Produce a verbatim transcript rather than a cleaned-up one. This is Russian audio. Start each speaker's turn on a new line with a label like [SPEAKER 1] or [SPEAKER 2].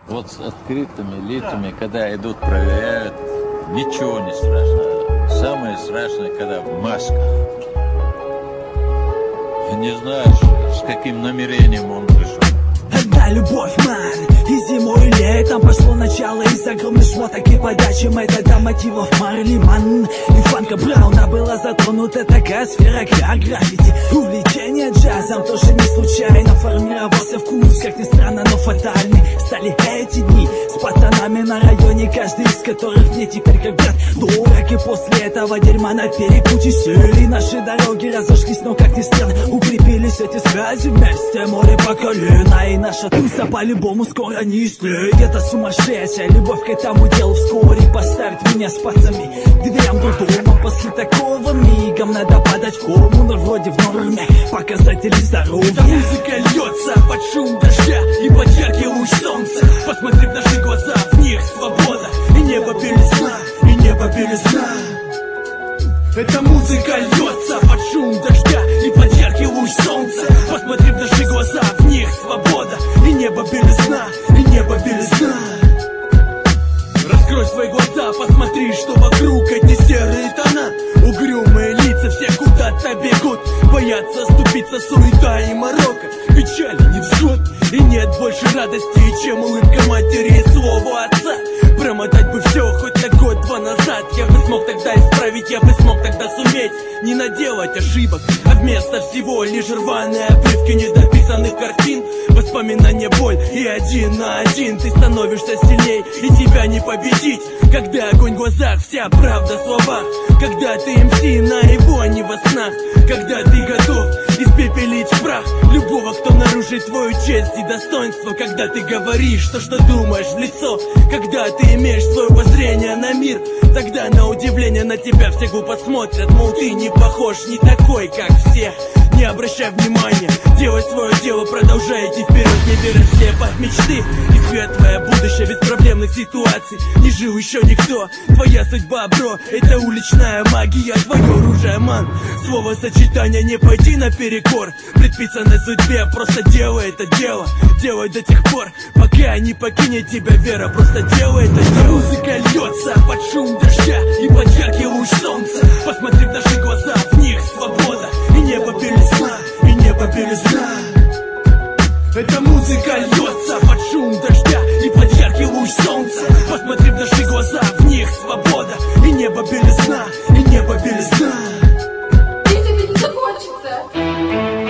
[SPEAKER 1] Вот с открытыми лицами, когда идут, проверяют, ничего не страшно. Самое страшное, когда в масках. Не знаешь, с каким намерением он пришел.
[SPEAKER 2] Одна любовь, ман, и зимой, и летом пошло начало из огромных шмоток и подачи метода мотивов Марли Ман. И фанка Брауна была затронута такая сфера, как граффити. Увлечение джазом тоже не случайно формировался вкус, как ни странно, но фатальный стали эти дни с пацанами на районе, каждый из которых мне теперь как брат дорог. И после этого дерьма на перепутье наши дороги разошлись, но как ни странно укрепились эти связи вместе, море по колено. И наша туса по-любому скоро не истлеет. Это сумасшедшая любовь к этому делу вскоре поставит меня с пацами к дверям до дома. После такого мигом надо подать в кому, но вроде в норме показатели здоровья. Эта музыка льется под шум дождя и под яркий луч солнца. Посмотри в наши глаза, в них свобода и небо белизна, и небо белизна. Эта музыка льется под шум дождя и под яркий луч солнца. Посмотри в наши глаза, в них свобода и небо белизна, и небо белизна. Раскрой свои глаза, посмотри, что вокруг эти серые тона. Угрюмые лица все куда-то бегут, боятся оступиться суета и морока. Печали не в счет, и нет больше радости, чем улыбка матери и слово отца. Промотать бы все хоть на год-два назад. Я бы смог тогда исправить, я бы смог тогда суметь не наделать ошибок, а вместо всего лишь рваные обрывки недописанных картин. Воспоминания, боль, и один на один ты становишься сильней, и тебя не победить. Когда огонь в глазах, вся правда в словах. Когда ты эм си наяву, а не во снах. Когда ты готов испепелить в прах любого, кто нарушит твою честь и достоинство. Когда ты говоришь то, что думаешь в лицо. Когда ты имеешь свое воззрение на мир, тогда на удивление на тебя все глупо смотрят. Мол, ты не похож, не такой, как все. Не обращай внимания, делай свое дело, продолжай идти вперед, не веря в слепо мечты и светлое будущее без проблемных ситуаций. Не жил еще никто, твоя судьба, бро, это уличная магия, твое оружие, ман. Словосочетание не пойти наперекор предписанной судьбе, просто делай это дело, делай до тех пор, пока не покинет тебя вера, просто делай это дело. Музыка льется под шум дождя и под яркий луч солнца. Посмотри в наши глаза, в них свобода и небо белизна, и небо белизна. Эта музыка льется под шум дождя и под яркий луч солнца. Посмотри в наши глаза, в них свобода и небо белизна, и небо белизна.
[SPEAKER 3] Если это не закончится.